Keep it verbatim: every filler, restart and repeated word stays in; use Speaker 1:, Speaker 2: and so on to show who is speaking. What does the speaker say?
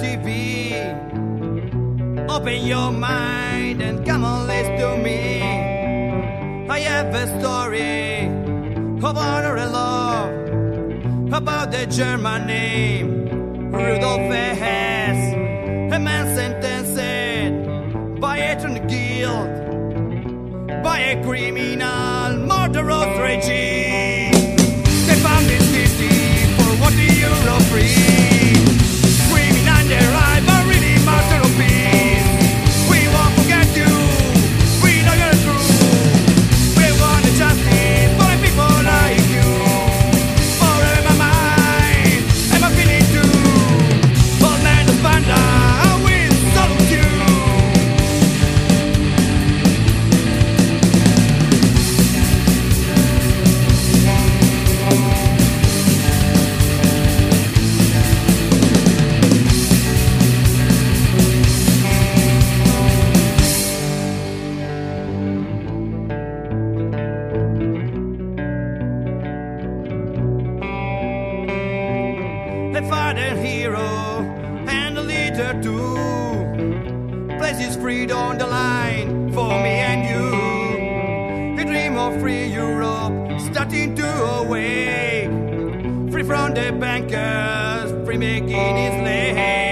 Speaker 1: T V. Open your mind and come on, listen to me. I have a story of honor and love about the German name Rudolf Hess, a man sentenced by eternal guilt by a criminal murderous regime. They found this city for what the euro free, screaming on their eye, but really master of peace. We won't forget you, we know you're true. We want the justice for the people like you. Forever my mind, and my feeling too. Old man of Panda, I will salute you. The father hero and the leader too, places freedom on the line for me and you. The dream of free Europe starting to awake, free from the bankers, free making his leg.